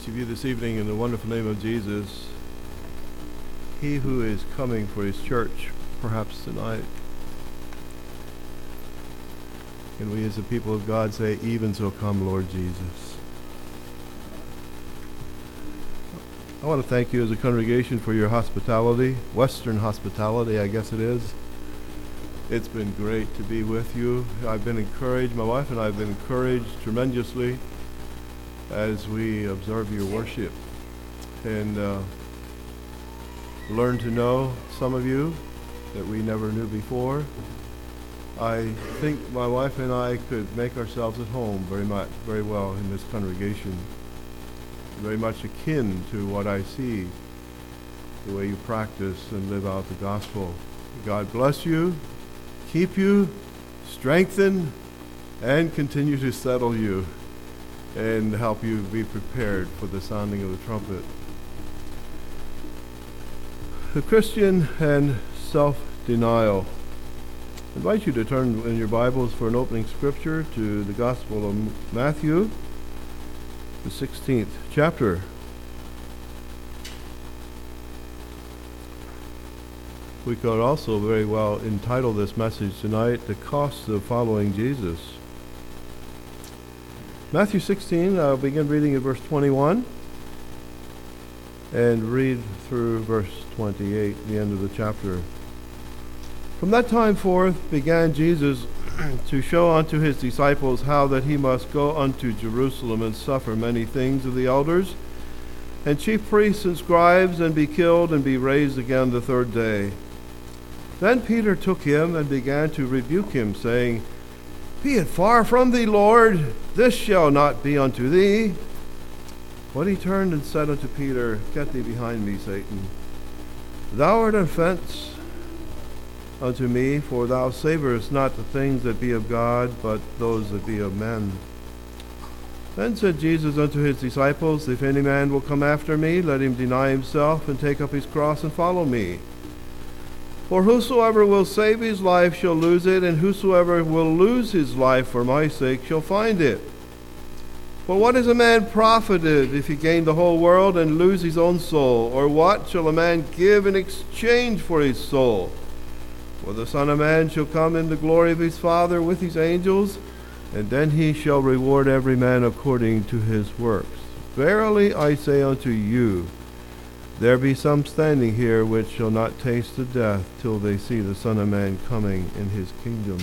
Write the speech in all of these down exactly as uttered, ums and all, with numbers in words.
To you this evening in the wonderful name of Jesus, he who is coming for his church, perhaps tonight. And we as the people of God say, even so come, Lord Jesus. I want to thank you as a congregation for your hospitality, Western hospitality, I guess it is. It's been great to be with you. I've been encouraged, my wife and I have been encouraged tremendously as we observe your worship and uh, learn to know some of you that we never knew before. I think my wife and I could make ourselves at home very much, very well in this congregation, very much akin to what I see, the way you practice and live out the gospel. God bless you, keep you, strengthen, and continue to settle you and help you be prepared for the sounding of the trumpet. The Christian and self-denial. I invite you to turn in your Bibles for an opening scripture to the Gospel of Matthew, the sixteenth chapter. We could also very well entitle this message tonight, The Cost of Following Jesus. Matthew sixteen, I'll begin reading at verse twenty-one and read through verse twenty-eight, the end of the chapter. From that time forth began Jesus to show unto his disciples how that he must go unto Jerusalem and suffer many things of the elders and chief priests and scribes, and be killed and be raised again the third day. Then Peter took him and began to rebuke him, saying, Be it far from thee, Lord, this shall not be unto thee. But he turned and said unto Peter, Get thee behind me, Satan. Thou art an offense unto me, for thou savorest not the things that be of God, but those that be of men. Then said Jesus unto his disciples, If any man will come after me, let him deny himself, and take up his cross, and follow me. For whosoever will save his life shall lose it, and whosoever will lose his life for my sake shall find it. For what is a man profited if he gain the whole world and lose his own soul? Or what shall a man give in exchange for his soul? For the Son of Man shall come in the glory of his Father with his angels, and then he shall reward every man according to his works. Verily I say unto you, there be some standing here which shall not taste of death till they see the Son of Man coming in his kingdom.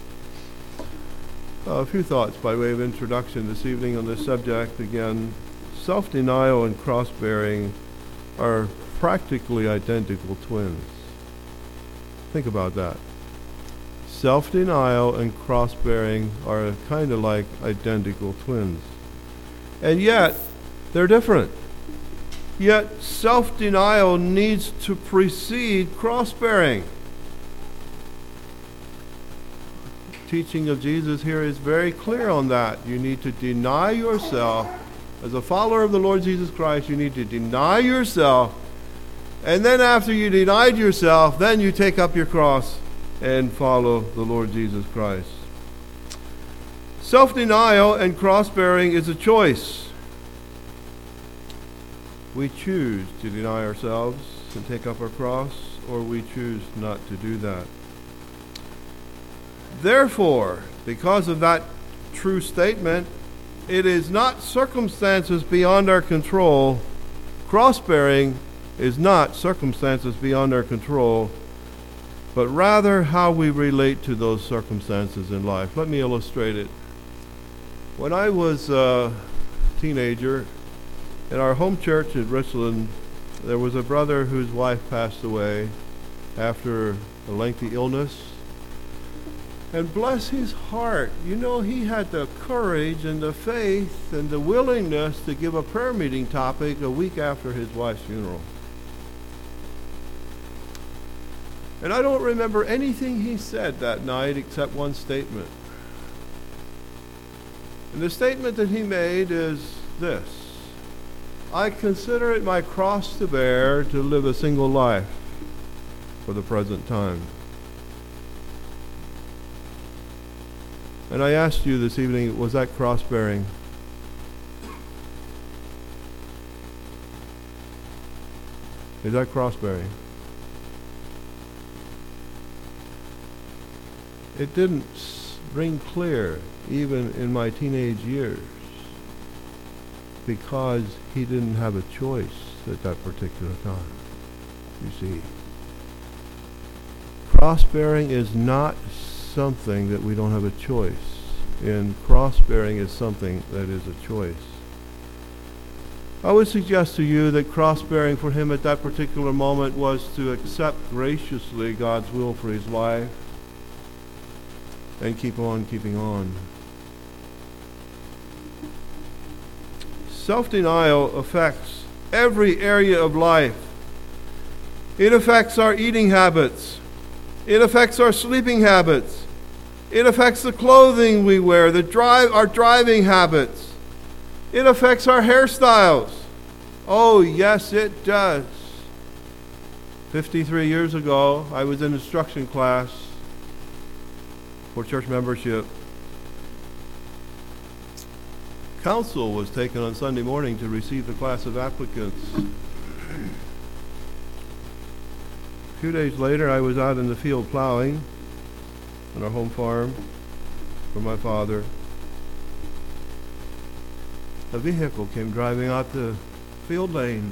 Uh, a few thoughts by way of introduction this evening on this subject. Again, self-denial and cross-bearing are practically identical twins. Think about that. Self-denial and cross-bearing are kind of like identical twins. And yet, they're different. Yet self-denial needs to precede cross-bearing. Teaching of Jesus here is very clear on that. You need to deny yourself. As a follower of the Lord Jesus Christ, you need to deny yourself. And then after you denied yourself, then you take up your cross and follow the Lord Jesus Christ. Self-denial and cross-bearing is a choice. We choose to deny ourselves and take up our cross, or we choose not to do that. Therefore, because of that true statement, it is not circumstances beyond our control. Cross-bearing is not circumstances beyond our control, but rather how we relate to those circumstances in life. Let me illustrate it. When I was a teenager, in our home church at Richland, there was a brother whose wife passed away after a lengthy illness. And bless his heart, you know, he had the courage and the faith and the willingness to give a prayer meeting topic a week after his wife's funeral. And I don't remember anything he said that night except one statement. And the statement that he made is this: I consider it my cross to bear to live a single life for the present time. And I asked you this evening, was that cross-bearing? Is that cross-bearing? It didn't ring clear even in my teenage years because he didn't have a choice at that particular time. You see, cross-bearing is not something that we don't have a choice in. Cross-bearing is something that is a choice. I would suggest to you that cross-bearing for him at that particular moment was to accept graciously God's will for his life and keep on keeping on. Self-denial affects every area of life. It affects our eating habits. It affects our sleeping habits. It affects the clothing we wear, the drive, our driving habits. It affects our hairstyles. Oh, yes, it does. fifty-three years ago, I was in instruction class for church membership. Council was taken on Sunday morning to receive the class of applicants. A few days later, I was out in the field plowing on our home farm for my father. A vehicle came driving out the field lane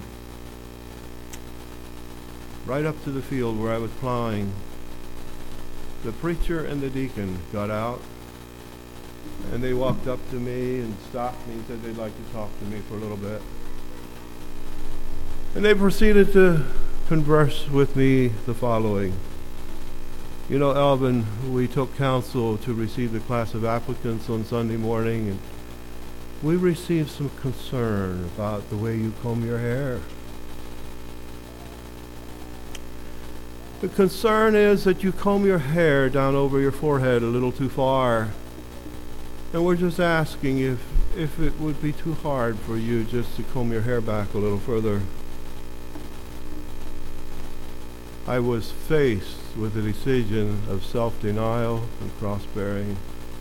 right up to the field where I was plowing. The preacher and the deacon got out and they walked up to me and stopped me and said they'd like to talk to me for a little bit. And they proceeded to converse with me the following. You know, Alvin, we took counsel to receive the class of applicants on Sunday morning, and we received some concern about the way you comb your hair. The concern is that you comb your hair down over your forehead a little too far. And we're just asking if, if it would be too hard for you just to comb your hair back a little further. I was faced with the decision of self-denial and cross-bearing.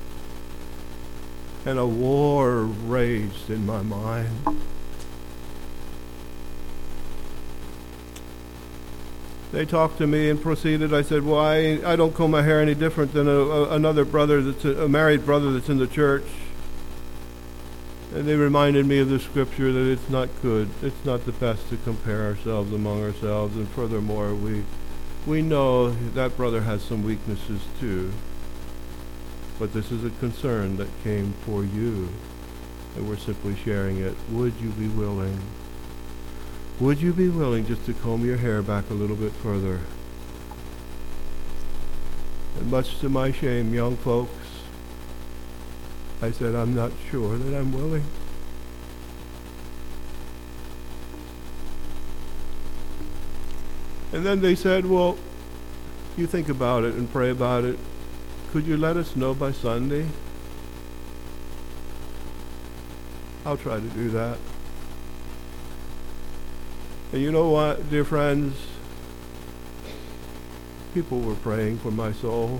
And a war raged in my mind. They talked to me and proceeded. I said, well, I, I don't comb my hair any different than a, a, another brother, that's a, a married brother that's in the church. And they reminded me of the scripture that it's not good, it's not the best to compare ourselves among ourselves. And furthermore, we, we know that brother has some weaknesses too. But this is a concern that came for you, and we're simply sharing it. Would you be willing? Would you be willing just to comb your hair back a little bit further? And much to my shame, young folks, I said, I'm not sure that I'm willing. And then they said, well, you think about it and pray about it. Could you let us know by Sunday? I'll try to do that. And you know what, dear friends? People were praying for my soul.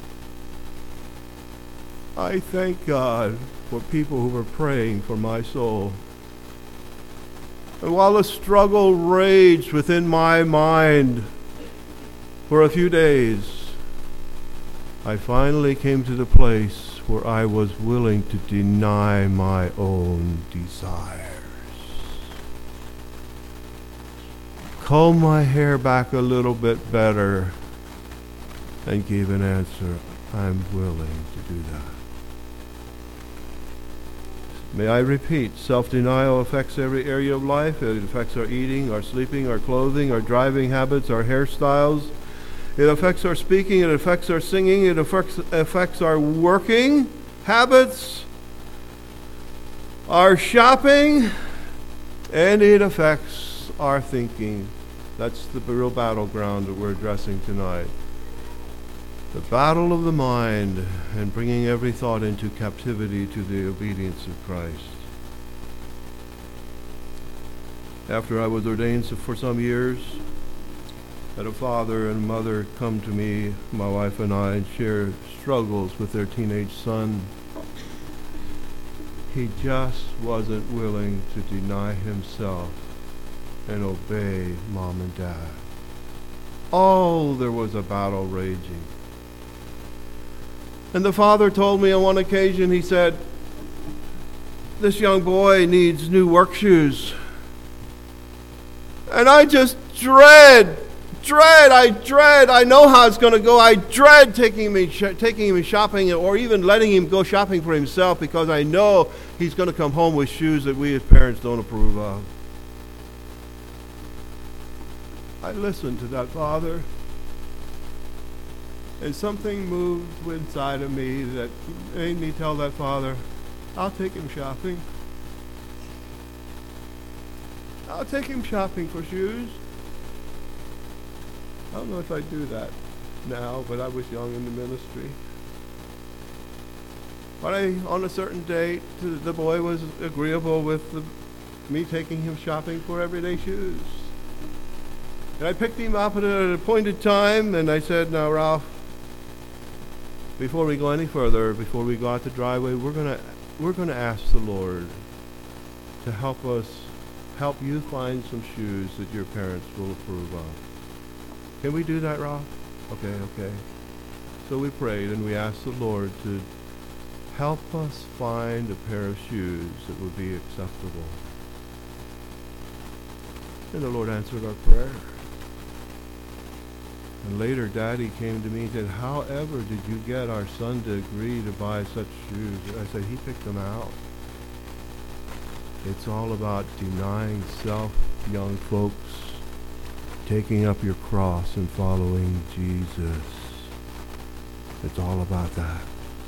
I thank God for people who were praying for my soul. And while the struggle raged within my mind for a few days, I finally came to the place where I was willing to deny my own desires. Comb my hair back a little bit better and gave an answer. I'm willing to do that. May I repeat, self-denial affects every area of life. It affects our eating, our sleeping, our clothing, our driving habits, our hairstyles. It affects our speaking, it affects our singing, it affects, affects our working habits, our shopping, and it affects our thinking. That's the real battleground that we're addressing tonight. The battle of the mind and bringing every thought into captivity to the obedience of Christ. After I was ordained for some years, had a father and mother come to me, my wife and I, and share struggles with their teenage son. He just wasn't willing to deny himself and obey mom and dad. Oh, there was a battle raging. And the father told me on one occasion, he said, this young boy needs new work shoes. And I just dread, dread, I dread, I know how it's going to go. I dread taking me, sh- taking him shopping or even letting him go shopping for himself because I know he's going to come home with shoes that we as parents don't approve of. I listened to that father, and something moved inside of me that made me tell that father, I'll take him shopping. I'll take him shopping for shoes. I don't know if I'd do that now, but I was young in the ministry. But I, on a certain date, the boy was agreeable with the, me taking him shopping for everyday shoes. And I picked him up at an appointed time, and I said, now, Ralph, before we go any further, before we go out the driveway, we're gonna we're gonna ask the Lord to help us, help you find some shoes that your parents will approve of. Can we do that, Ralph? Okay, okay. So we prayed, and we asked the Lord to help us find a pair of shoes that would be acceptable. And the Lord answered our prayer. And later, Daddy came to me and said, however did you get our son to agree to buy such shoes? I said, he picked them out. It's all about denying self, young folks, taking up your cross and following Jesus. It's all about that.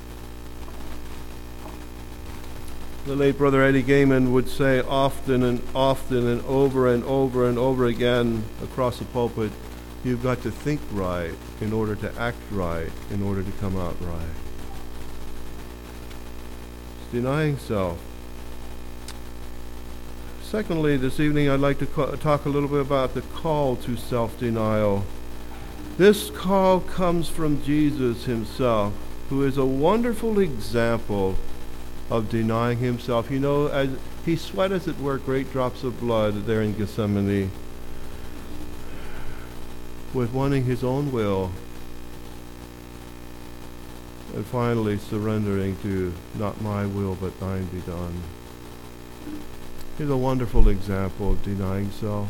The late Brother Eddie Gaiman would say often and often and over and over and over again across the pulpit, you've got to think right in order to act right, in order to come out right. It's denying self. Secondly, this evening I'd like to co- talk a little bit about the call to self-denial. This call comes from Jesus himself, who is a wonderful example of denying himself. You know, as he sweat, as it were, great drops of blood there in Gethsemane, with wanting his own will, and finally surrendering to not my will but thine be done. Here's a wonderful example of denying self.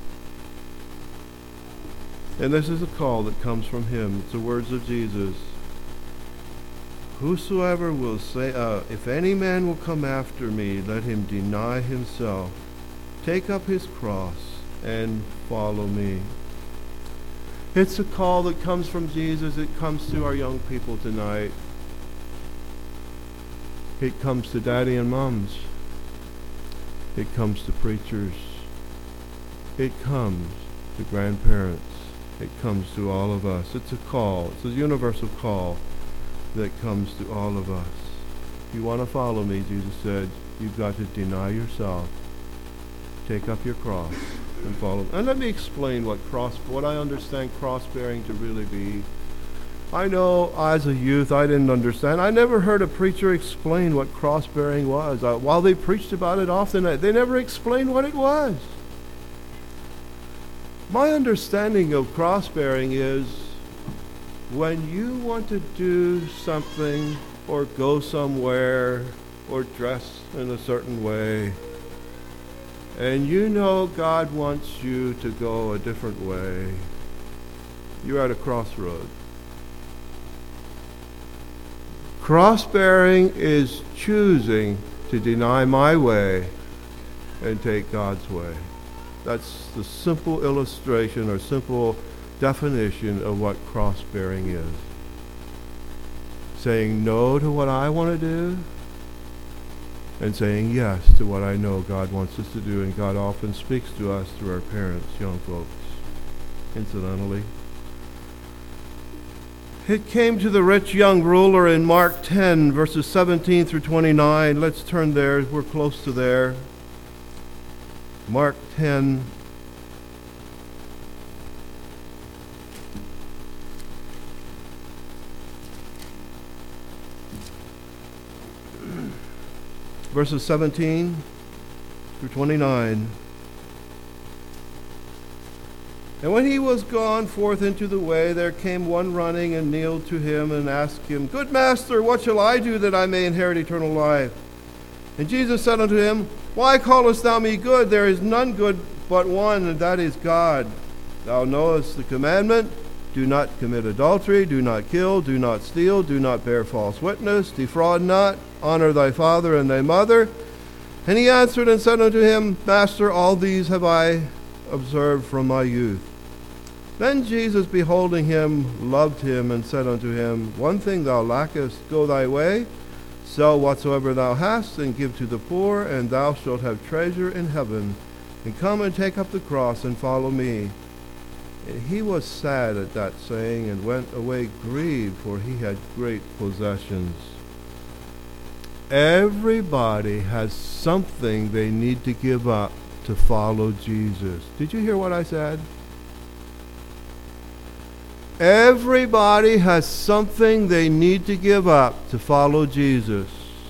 And this is a call that comes from him. It's the words of Jesus. Whosoever will say, uh, if any man will come after me, let him deny himself, take up his cross, and follow me. It's a call that comes from Jesus. It comes to our young people tonight. It comes to daddy and moms. It comes to preachers. It comes to grandparents. It comes to all of us. It's a call. It's a universal call that comes to all of us. If you want to follow me, Jesus said, you've got to deny yourself, take up your cross, and follow. And let me explain what cross, what I understand cross-bearing to really be. I know as a youth I didn't understand. I never heard a preacher explain what cross-bearing was. Uh, while they preached about it often, they never explained what it was. My understanding of cross-bearing is when you want to do something or go somewhere or dress in a certain way, and you know God wants you to go a different way, you're at a crossroad. Cross-bearing is choosing to deny my way and take God's way. That's the simple illustration or simple definition of what cross-bearing is. Saying no to what I want to do and saying yes to what I know God wants us to do. And God often speaks to us through our parents, young folks, incidentally. It came to the rich young ruler in Mark ten, verses seventeen through twenty-nine. Let's turn there. We're close to there. Mark ten. Verses seventeen through twenty-nine. And when he was gone forth into the way, there came one running and kneeled to him and asked him, Good master, what shall I do that I may inherit eternal life? And Jesus said unto him, Why callest thou me good? There is none good but one, and that is God. Thou knowest the commandment, do not commit adultery, do not kill, do not steal, do not bear false witness, defraud not, honor thy father and thy mother. And he answered and said unto him, Master, all these have I observed from my youth. Then Jesus, beholding him, loved him, and said unto him, One thing thou lackest, go thy way, sell whatsoever thou hast, and give to the poor, and thou shalt have treasure in heaven. And come and take up the cross, and follow me. And he was sad at that saying, and went away grieved, for he had great possessions. Everybody has something they need to give up to follow Jesus. Did you hear what I said? Everybody has something they need to give up to follow Jesus.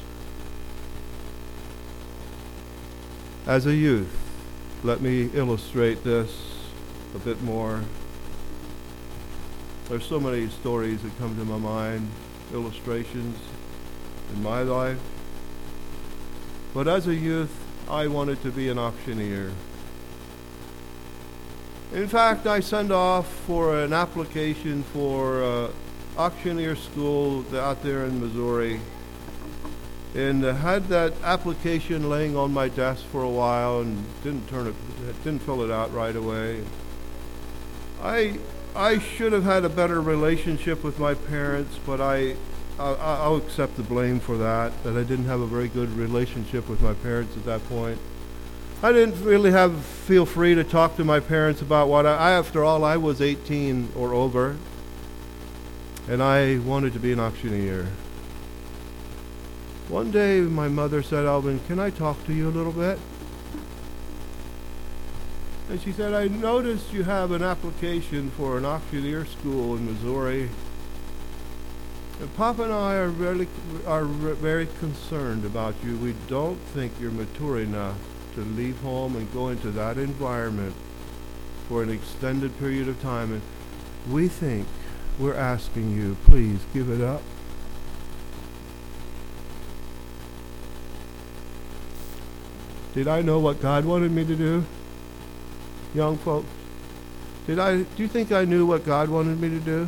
As a youth, let me illustrate this a bit more. There's so many stories that come to my mind, illustrations in my life. But as a youth, I wanted to be an auctioneer. In fact, I sent off for an application for uh, auctioneer school out there in Missouri, and uh, had that application laying on my desk for a while and didn't turn it, didn't fill it out right away. I I should have had a better relationship with my parents, but I I'll, I'll accept the blame for that. That I didn't have a very good relationship with my parents at that point. I didn't really have feel free to talk to my parents about what I, I after all I was eighteen or over, and I wanted to be an auctioneer. One day my mother said, Alvin, can I talk to you a little bit? And she said, I noticed you have an application for an auctioneer school in Missouri. And Papa and I are really are very concerned about you. We don't think you're mature enough to leave home and go into that environment for an extended period of time. And we think we're asking you, please give it up. Did I know what God wanted me to do? Young folks, did I, do you think I knew what God wanted me to do?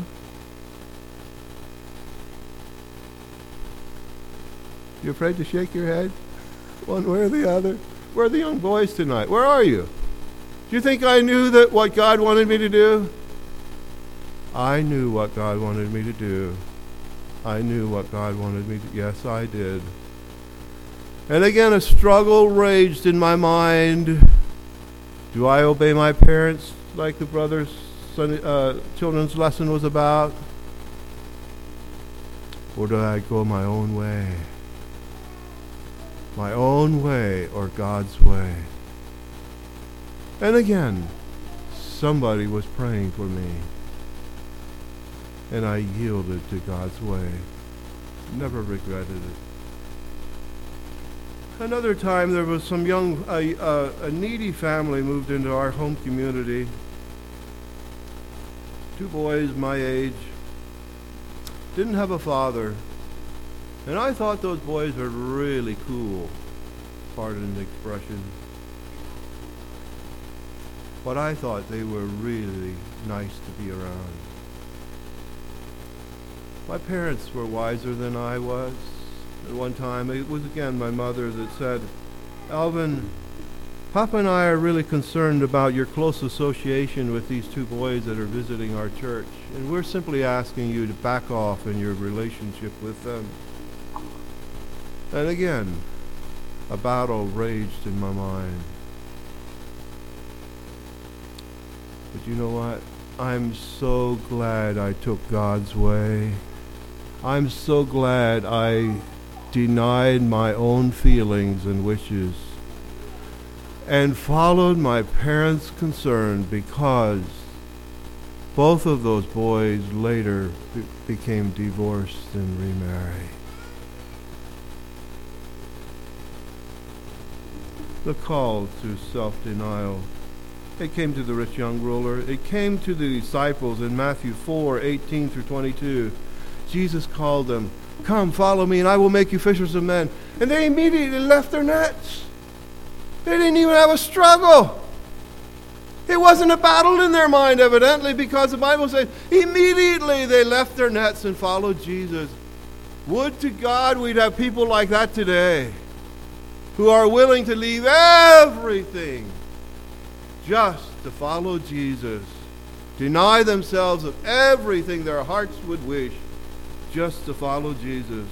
You afraid to shake your head one way or the other? Where are the young boys tonight? Where are you? Do you think I knew that what God wanted me to do? I knew what God wanted me to do. I knew what God wanted me to. Yes, I did. And again, a struggle raged in my mind. Do I obey my parents like the brother's Sunday, uh, children's lesson was about? Or do I go my own way? My own way or God's way? And again, somebody was praying for me, and I yielded to God's way. Never regretted it. Another time there was some young, uh, uh, a needy family moved into our home community. Two boys my age, didn't have a father. And I thought those boys were really cool, pardon the expression. But I thought they were really nice to be around. My parents were wiser than I was. At one time, it was again my mother that said, Alvin, Papa and I are really concerned about your close association with these two boys that are visiting our church. And we're simply asking you to back off in your relationship with them. And again, a battle raged in my mind. But you know what? I'm so glad I took God's way. I'm so glad I denied my own feelings and wishes and followed my parents' concern, because both of those boys later be- became divorced and remarried. The call to self-denial It came to the rich young ruler. It came to the disciples in Matthew four, eighteen through twenty-two. Jesus called them, "Come, follow me, and I will make you fishers of men." And they immediately left their nets. They didn't even have a struggle. It wasn't a battle in their mind, evidently, because the Bible says immediately they left their nets and followed Jesus. Would to God we'd have people like that today, who are willing to leave everything just to follow Jesus, deny themselves of everything their hearts would wish, just to follow Jesus.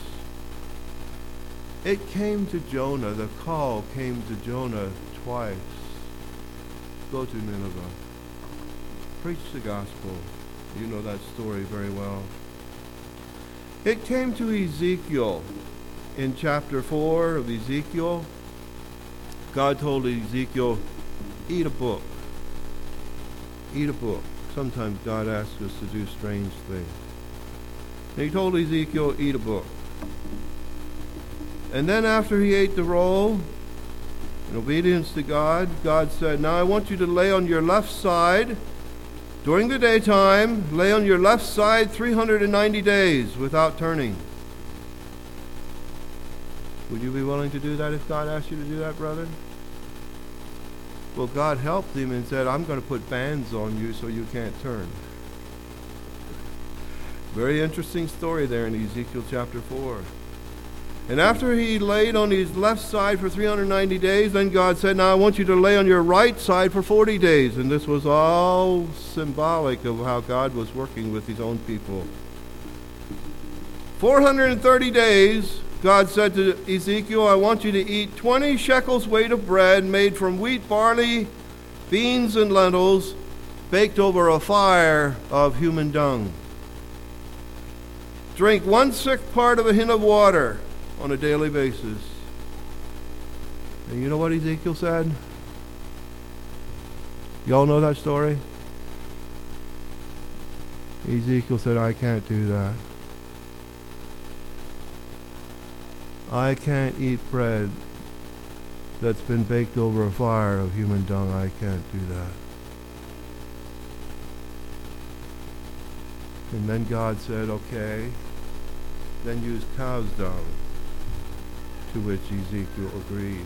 It came to Jonah, the call came to Jonah twice. Go to Nineveh. Preach the gospel. You know that story very well. It came to Ezekiel in chapter four of Ezekiel. God told Ezekiel, eat a book. Eat a book. Sometimes God asks us to do strange things. And he told Ezekiel, eat a book. And then after he ate the roll, in obedience to God, God said, now I want you to lay on your left side, during the daytime, lay on your left side three hundred ninety days without turning. Would you be willing to do that if God asked you to do that, brother? Well, God helped him and said, I'm going to put bands on you so you can't turn. Very interesting story there in Ezekiel chapter four. And after he laid on his left side for three hundred ninety days, then God said, now I want you to lay on your right side for forty days. And this was all symbolic of how God was working with his own people. four hundred thirty days, God said to Ezekiel, I want you to eat twenty shekels weight of bread made from wheat, barley, beans, and lentils, baked over a fire of human dung. Drink one-sixth part of a hin of water on a daily basis. And you know what Ezekiel said? Y'all know that story? Ezekiel said, I can't do that. I can't eat bread that's been baked over a fire of human dung. I can't do that. And then God said, okay, then use cow's dung. To which Ezekiel agreed.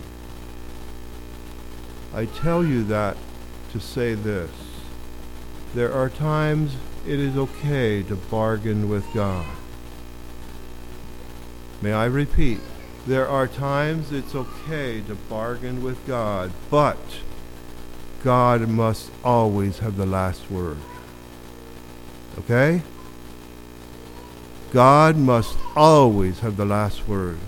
I tell you that to say this. There are times it is okay to bargain with God. May I repeat, there are times it's okay to bargain with God, but God must always have the last word. Okay? God must always have the last word.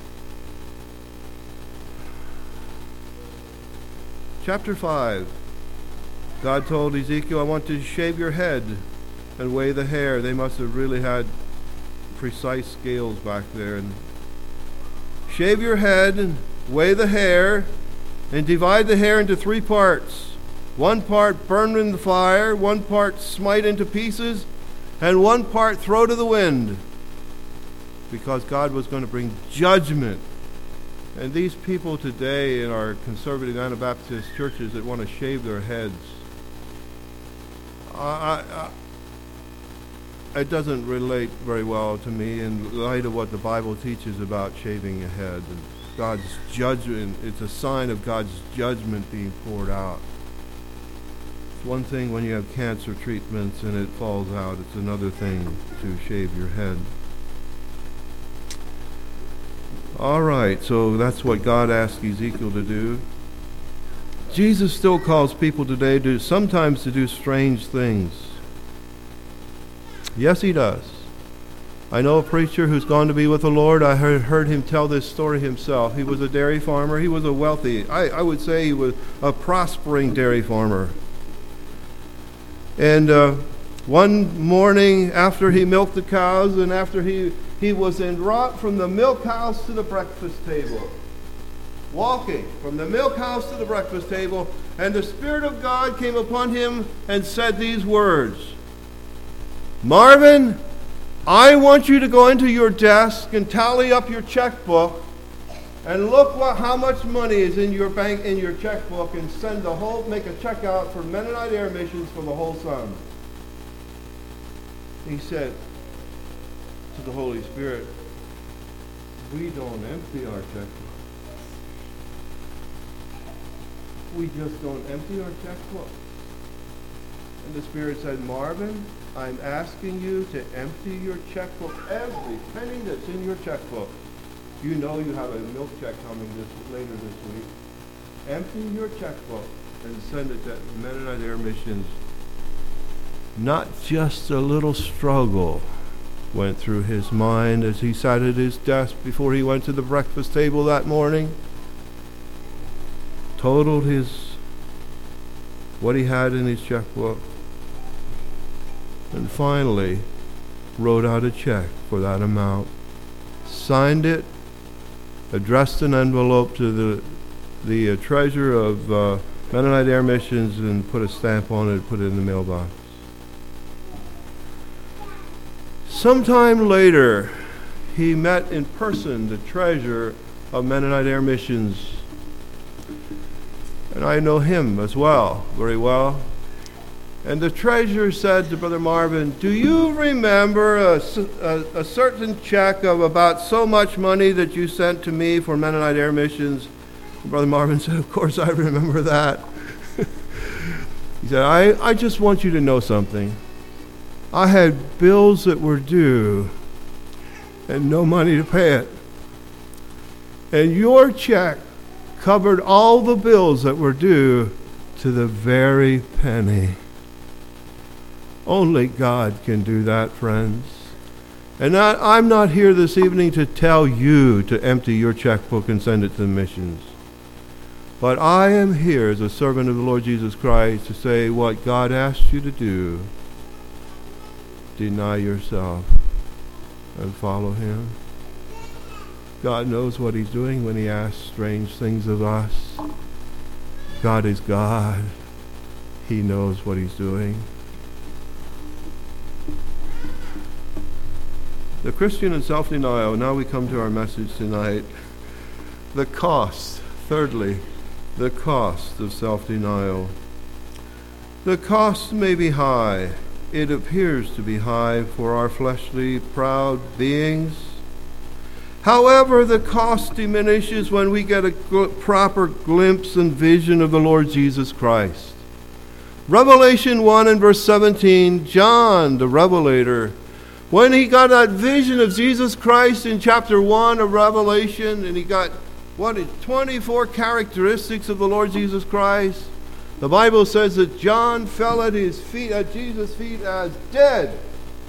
Chapter five. God told Ezekiel, I want to shave your head and weigh the hair. They must have really had precise scales back there. And shave your head and weigh the hair and divide the hair into three parts. One part burn in the fire, one part smite into pieces, and one part throw to the wind. Because God was going to bring judgment. And these people today in our conservative Anabaptist churches that want to shave their heads, I, I, I, it doesn't relate very well to me in light of what the Bible teaches about shaving your head. And God's judgment, it's a sign of God's judgment being poured out. It's one thing when you have cancer treatments and it falls out. It's another thing to shave your head. All right, so that's what God asked Ezekiel to do. Jesus still calls people today to sometimes to do strange things. Yes, he does. I know a preacher who's gone to be with the Lord. I heard, heard him tell this story himself. He was a dairy farmer. He was a wealthy, I, I would say he was a prospering dairy farmer. And uh, one morning after he milked the cows and after he He was en route from the milk house to the breakfast table. Walking from the milk house to the breakfast table, and the Spirit of God came upon him and said these words, Marvin, I want you to go into your desk and tally up your checkbook and look what how much money is in your bank, in your checkbook, and send the whole, make a check out for Mennonite Air Missions for the whole sum. He said to the Holy Spirit, we don't empty our checkbook. We just don't empty our checkbook. And the Spirit said, Marvin, I'm asking you to empty your checkbook, every penny that's in your checkbook. You know you have a milk check coming this later this week. Empty your checkbook and send it to Mennonite Air Missions. Not just a little struggle went through his mind as he sat at his desk before he went to the breakfast table that morning. Totaled his what he had in his checkbook, and finally wrote out a check for that amount, signed it, addressed an envelope to the the uh, treasurer of uh, Mennonite Air Missions, and put a stamp on it and put it in the mailbox. Sometime later, he met in person the treasurer of Mennonite Air Missions, and I know him as well, very well. And the treasurer said to Brother Marvin, do you remember a, a, a certain check of about so much money that you sent to me for Mennonite Air Missions? And Brother Marvin said, of course I remember that. He said, I, I just want you to know something. I had bills that were due and no money to pay it. And your check covered all the bills that were due to the very penny. Only God can do that, friends. And I, I'm not here this evening to tell you to empty your checkbook and send it to the missions. But I am here as a servant of the Lord Jesus Christ to say what God asked you to do. Deny yourself and follow him. God knows what he's doing when he asks strange things of us. God is God. He knows what he's doing. The Christian in self-denial. Now we come to our message tonight. The cost. Thirdly, the cost of self-denial. The cost may be high. It appears to be high for our fleshly, proud beings. However, the cost diminishes when we get a gl- proper glimpse and vision of the Lord Jesus Christ. Revelation one and verse seventeen, John, the Revelator, when he got that vision of Jesus Christ in chapter one of Revelation, and he got, what, twenty-four characteristics of the Lord Jesus Christ, the Bible says that John fell at his feet, at Jesus' feet, as dead.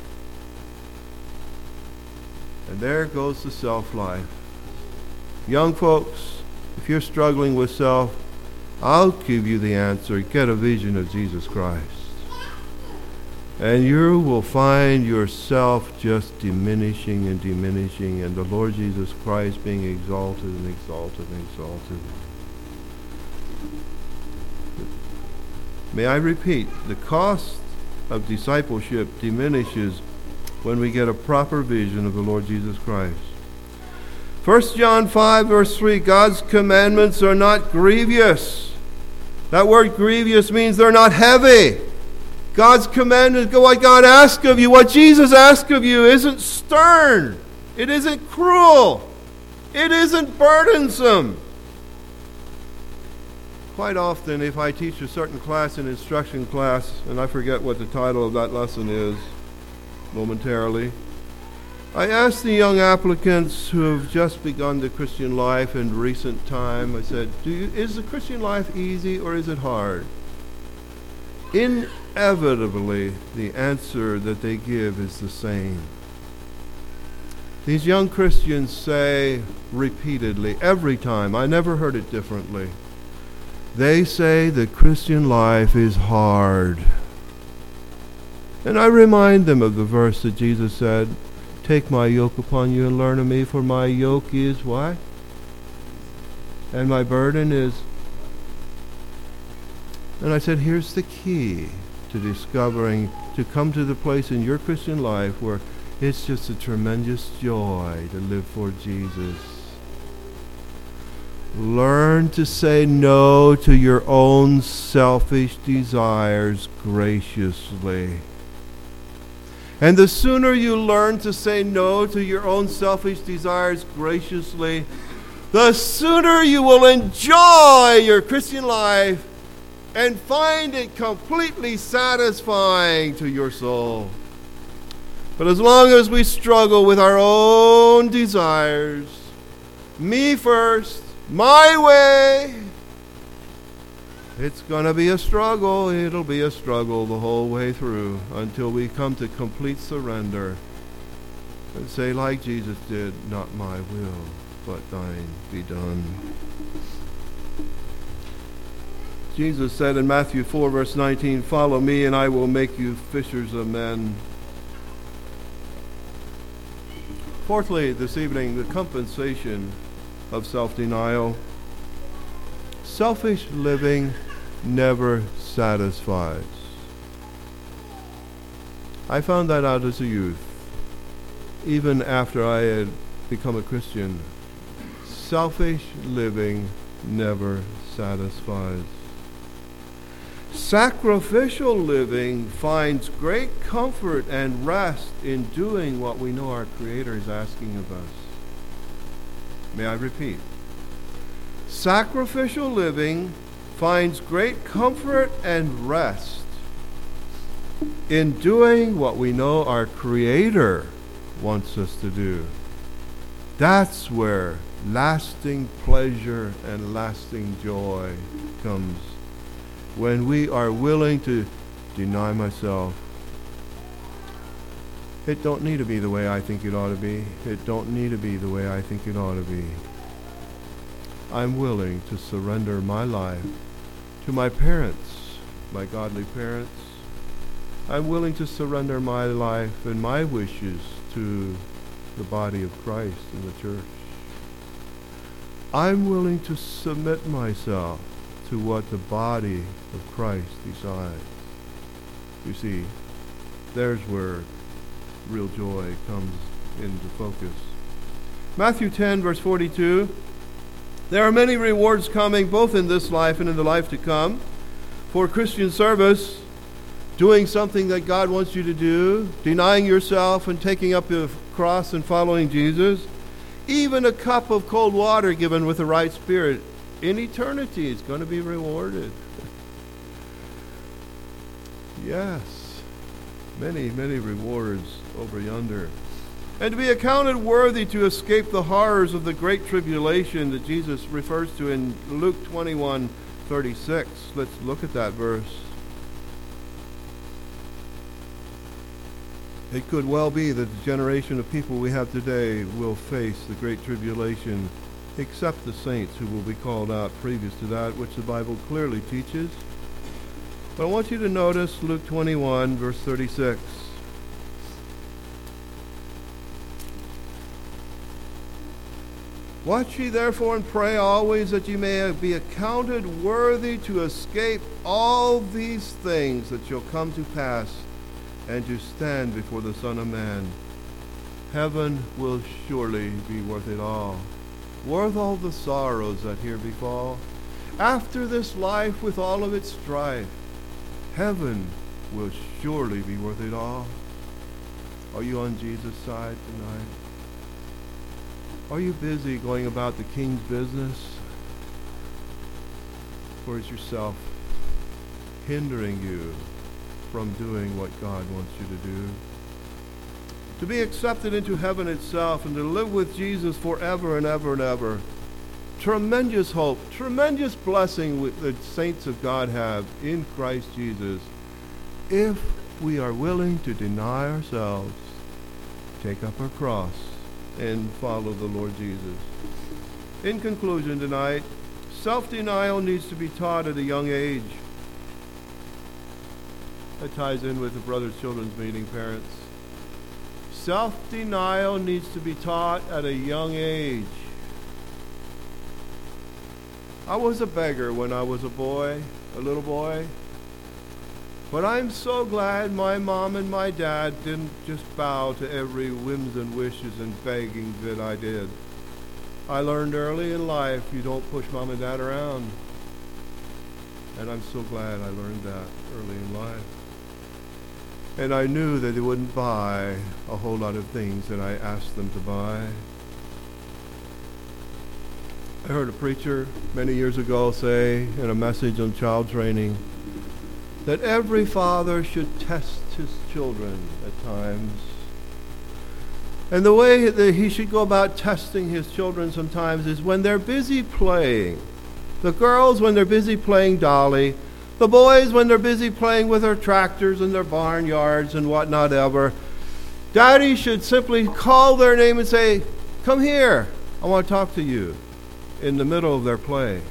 And there goes the self-life. Young folks, if you're struggling with self, I'll give you the answer. Get a vision of Jesus Christ. And you will find yourself just diminishing and diminishing, and the Lord Jesus Christ being exalted and exalted and exalted. May I repeat, the cost of discipleship diminishes when we get a proper vision of the Lord Jesus Christ. First John five verse three, God's commandments are not grievous. That word grievous means they're not heavy. God's commandments, what God asks of you, what Jesus asks of you, isn't stern. It isn't cruel. It isn't burdensome. Quite often, if I teach a certain class, an instruction class, and I forget what the title of that lesson is momentarily, I ask the young applicants who have just begun the Christian life in recent time, I said, Do you, is the Christian life easy or is it hard? Inevitably, the answer that they give is the same. These young Christians say repeatedly, every time, I never heard it differently, they say the Christian life is hard. And I remind them of the verse that Jesus said, take my yoke upon you and learn of me, for my yoke is what? And my burden is... And I said, here's the key to discovering, to come to the place in your Christian life where it's just a tremendous joy to live for Jesus. Learn to say no to your own selfish desires graciously. And the sooner you learn to say no to your own selfish desires graciously, the sooner you will enjoy your Christian life and find it completely satisfying to your soul. But as long as we struggle with our own desires, me first, my way, it's going to be a struggle. It'll be a struggle the whole way through until we come to complete surrender and say, like Jesus did, not my will, but thine be done. Jesus said in Matthew four, verse nineteen, follow me and I will make you fishers of men. Fourthly, this evening, the compensation of self-denial. Selfish living never satisfies. I found that out as a youth. Even after I had become a Christian, selfish living never satisfies. Sacrificial living finds great comfort and rest in doing what we know our Creator is asking of us. May I repeat? Sacrificial living finds great comfort and rest in doing what we know our Creator wants us to do. That's where lasting pleasure and lasting joy comes. When we are willing to deny myself. It don't need to be the way I think it ought to be. It don't need to be the way I think it ought to be. I'm willing to surrender my life to my parents, my godly parents. I'm willing to surrender my life and my wishes to the body of Christ in the church. I'm willing to submit myself to what the body of Christ decides. You see, there's where real joy comes into focus. Matthew ten, verse forty-two. There are many rewards coming, both in this life and in the life to come, for Christian service, doing something that God wants you to do, denying yourself and taking up your cross and following Jesus. Even a cup of cold water given with the right spirit in eternity is going to be rewarded. Yes, many, many rewards over yonder. And to be accounted worthy to escape the horrors of the great tribulation that Jesus refers to in Luke twenty-one thirty-six. Let's look at that verse. It could well be that the generation of people we have today will face the great tribulation, except the saints who will be called out previous to that, which the Bible clearly teaches. But I want you to notice Luke twenty-one, verse thirty-six. Watch ye therefore and pray always that ye may be accounted worthy to escape all these things that shall come to pass, and to stand before the Son of Man. Heaven will surely be worth it all. Worth all the sorrows that here befall. After this life with all of its strife, heaven will surely be worth it all. Are you on Jesus' side tonight? Are you busy going about the King's business? Or is yourself hindering you from doing what God wants you to do? To be accepted into heaven itself and to live with Jesus forever and ever and ever. Tremendous hope, tremendous blessing the saints of God have in Christ Jesus if we are willing to deny ourselves, take up our cross, and follow the Lord Jesus. In conclusion tonight, self-denial needs to be taught at a young age. That ties in with the Brothers Children's Meeting, parents. Self-denial needs to be taught at a young age. I was a beggar when I was a boy, a little boy. But I'm so glad my mom and my dad didn't just bow to every whims and wishes and begging that I did. I learned early in life you don't push mom and dad around. And I'm so glad I learned that early in life. And I knew that they wouldn't buy a whole lot of things that I asked them to buy. I heard a preacher many years ago say in a message on child training that every father should test his children at times. And the way that he should go about testing his children sometimes is when they're busy playing. The girls when they're busy playing dolly. The boys when they're busy playing with their tractors and their barnyards and whatnot ever. Daddy should simply call their name and say, "Come here, I want to talk to you," in the middle of their play.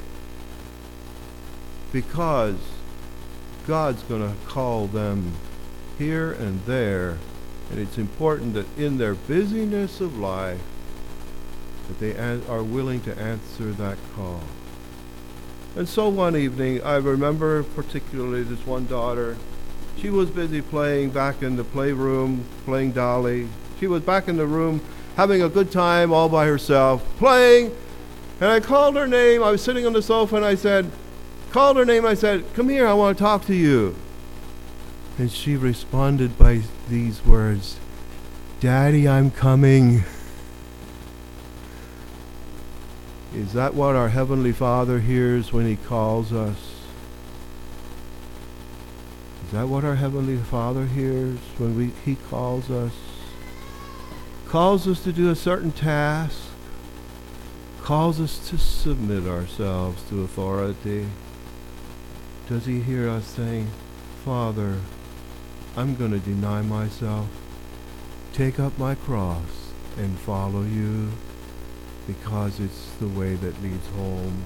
Because God's going to call them here and there. And it's important that in their busyness of life, that they an- are willing to answer that call. And so one evening, I remember particularly this one daughter. She was busy playing back in the playroom, playing dolly. She was back in the room having a good time all by herself, playing. And I called her name. I was sitting on the sofa and I said, called her name. I said, "Come here, I want to talk to you." And she responded by these words, "Daddy, I'm coming." Is that what our Heavenly Father hears when He calls us? Is that what our Heavenly Father hears when we, He calls us? Calls us to do a certain task. Calls us to submit ourselves to authority. Does He hear us saying, "Father, I'm going to deny myself, take up my cross, and follow you, because it's the way that leads home"?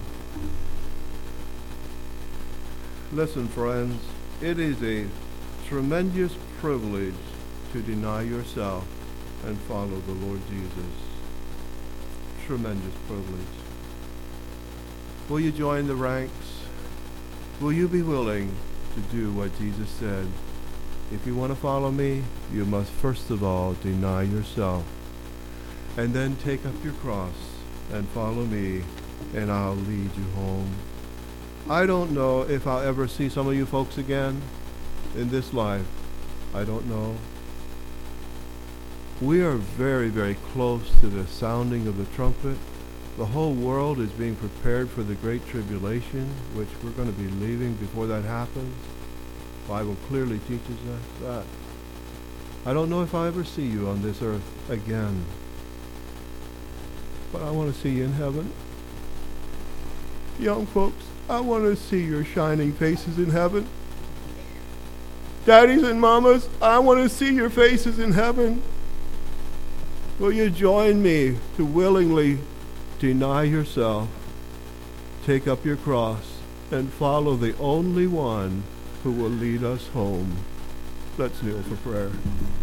Listen, friends, it is a tremendous privilege to deny yourself and follow the Lord Jesus. Tremendous privilege. Will you join the ranks? Will you be willing to do what Jesus said? If you want to follow me, you must first of all deny yourself, and then take up your cross and follow me, and I'll lead you home. I don't know if I'll ever see some of you folks again in this life. I don't know. We are very, very close to the sounding of the trumpet. The whole world is being prepared for the Great Tribulation, which we're going to be leaving before that happens. The Bible clearly teaches us that. I don't know if I'll ever see you on this earth again, but I want to see you in heaven. Young folks, I want to see your shining faces in heaven. Daddies and mamas, I want to see your faces in heaven. Will you join me to willingly deny yourself, take up your cross, and follow the only one who will lead us home? Let's kneel for prayer.